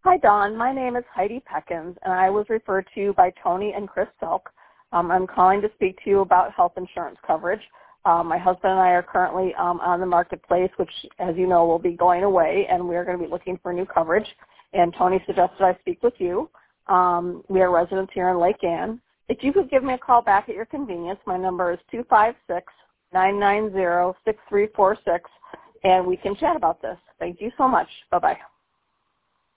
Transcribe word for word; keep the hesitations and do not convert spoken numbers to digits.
Hi, Dawn. My name is Heidi Peckins, and I was referred to you by Tony and Chris Selk. Um, I'm calling to speak to you about health insurance coverage. Um, my husband and I are currently um, on the marketplace, which, as you know, will be going away, and we are going to be looking for new coverage. And Tony suggested I speak with you. Um, we are residents here in Lake Ann. If you could give me a call back at your convenience, my number is two five six, nine nine zero, six three four six, and we can chat about this. Thank you so much. Bye-bye.